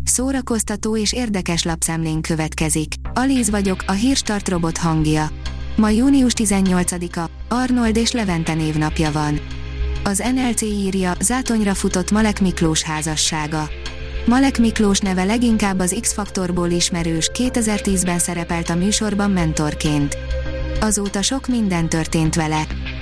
Szórakoztató és érdekes lapszemlén következik. Alíz vagyok, a Hírstart robot hangja. Ma június 18-a, Arnold és Levente névnapja van. Az NLC írja, zátonyra futott Malek Miklós házassága. Malek Miklós neve leginkább az X-faktorból ismerős, 2010-ben szerepelt a műsorban mentorként. Azóta sok minden történt vele.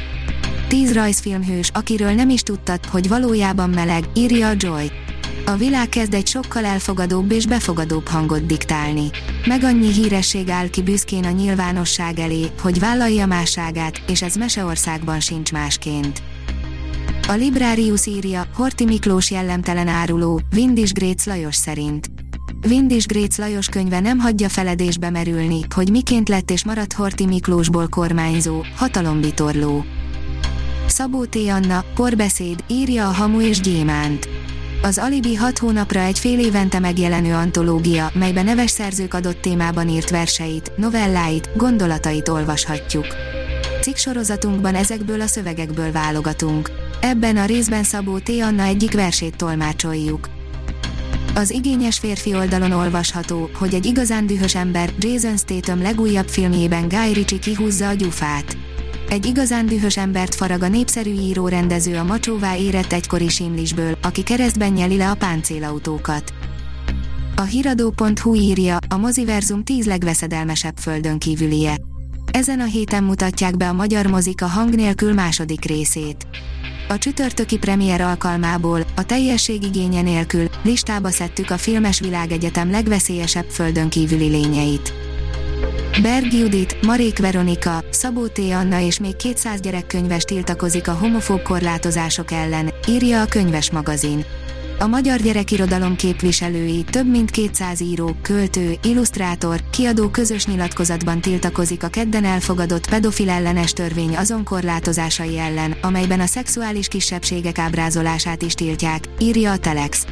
10 rajzfilmhős, akiről nem is tudtad, hogy valójában meleg, írja a Joy. A világ kezd egy sokkal elfogadóbb és befogadóbb hangot diktálni. Meg annyi híresség áll ki büszkén a nyilvánosság elé, hogy vállalja másságát, és ez Meseországban sincs másként. A Librarius írja, Horthy Miklós jellemtelen áruló, Windis Grécz Lajos szerint. Windis Grécz Lajos könyve nem hagyja feledésbe merülni, hogy miként lett és maradt Horthy Miklósból kormányzó, hatalombitorló. Szabó T. Anna, Porbeszéd, írja a Hamu és Gyémánt. Az Alibi 6 hónapra egy fél évente megjelenő antológia, melyben neves szerzők adott témában írt verseit, novelláit, gondolatait olvashatjuk. Cikksorozatunkban ezekből a szövegekből válogatunk. Ebben a részben Szabó T. Anna egyik versét tolmácsoljuk. Az Igényes férfi oldalon olvasható, hogy egy igazán dühös ember, Jason Statham legújabb filmjében Guy Ritchie kihúzza a gyufát. Egy igazán dühös embert farag a népszerű író-rendező a macsóvá érett egykori simlisből, aki keresztben nyeli le a páncélautókat. A hiradó.hu írja, a moziverzum 10 legveszedelmesebb földönkívülie. Ezen a héten mutatják be a magyar mozik a Hang nélkül második részét. A csütörtöki premier alkalmából, a teljesség igénye nélkül, listába szedtük a Filmes Világegyetem legveszélyesebb földönkívüli lényeit. Berg Judit, Marék Veronika, Szabó T. Anna és még 200 gyerekkönyves tiltakozik a homofób korlátozások ellen, írja a Könyves magazin. A magyar gyerekirodalom képviselői, több mint 200 író, költő, illusztrátor, kiadó közös nyilatkozatban tiltakozik a kedden elfogadott pedofil ellenes törvény azon korlátozásai ellen, amelyben a szexuális kisebbségek ábrázolását is tiltják, írja a Telex.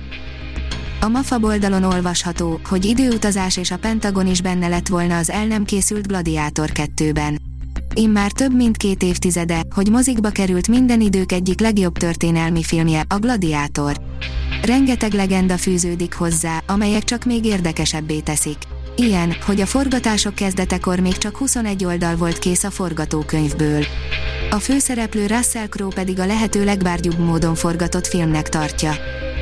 A Mafab oldalon olvasható, hogy időutazás és a Pentagon is benne lett volna az el nem készült Gladiátor 2-ben. Immár több mint 2 évtizede, hogy mozikba került minden idők egyik legjobb történelmi filmje, a Gladiátor. Rengeteg legenda fűződik hozzá, amelyek csak még érdekesebbé teszik. Ilyen, hogy a forgatások kezdetekor még csak 21 oldal volt kész a forgatókönyvből. A főszereplő Russell Crowe pedig a lehető legbárgyúbb módon forgatott filmnek tartja.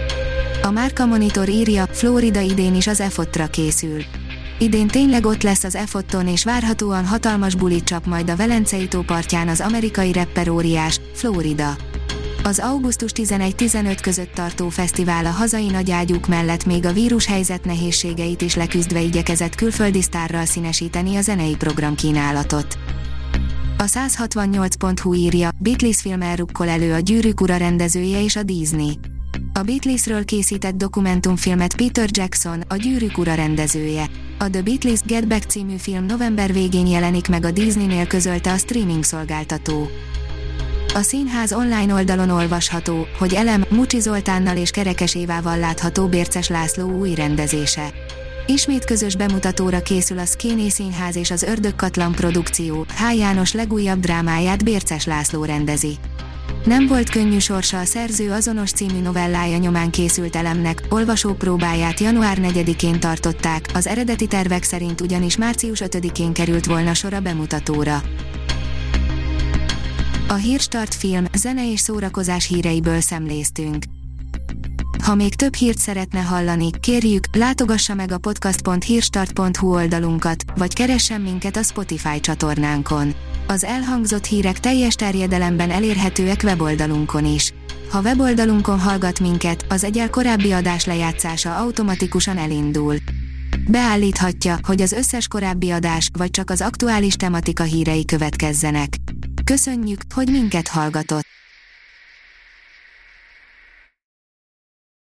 A Márka Monitor írja, Florida idén is az EFOT-ra készül. Idén tényleg ott lesz az EFOT-on és várhatóan hatalmas bulit csap majd a Velencei tó partján az amerikai rapper óriás, Florida. Az augusztus 11-15 között tartó fesztivál a hazai nagyágyúk mellett még a vírushelyzet nehézségeit is leküzdve igyekezett külföldi sztárral színesíteni a zenei programkínálatot. A 168.hu írja, Beatles film elrukkol elő a Gyűrűk ura rendezője és a Disney. A Beatlesről készített dokumentumfilmet Peter Jackson, a Gyűrűk ura rendezője. A The Beatles Get Back című film november végén jelenik meg a Disneynél, közölte a streaming szolgáltató. A színház online oldalon olvasható, hogy Elem, Mucsi Zoltánnal és Kerekes Évával látható Bérces László új rendezése. Ismét közös bemutatóra készül a Szkéné Színház és az Ördögkatlan produkció, H. János legújabb drámáját Bérces László rendezi. Nem volt könnyű sorsa a szerző azonos című novellája nyomán készült Elemnek, olvasópróbáját január 4-én tartották, az eredeti tervek szerint ugyanis március 5-én került volna sor a bemutatóra. A Hírstart film, zene és szórakozás híreiből szemléztünk. Ha még több hírt szeretne hallani, kérjük, látogassa meg a podcast.hírstart.hu oldalunkat, vagy keressen minket a Spotify csatornánkon. Az elhangzott hírek teljes terjedelemben elérhetőek weboldalunkon is. Ha weboldalunkon hallgat minket, az egyel korábbi adás lejátszása automatikusan elindul. Beállíthatja, hogy az összes korábbi adás, vagy csak az aktuális tematika hírei következzenek. Köszönjük, hogy minket hallgatott!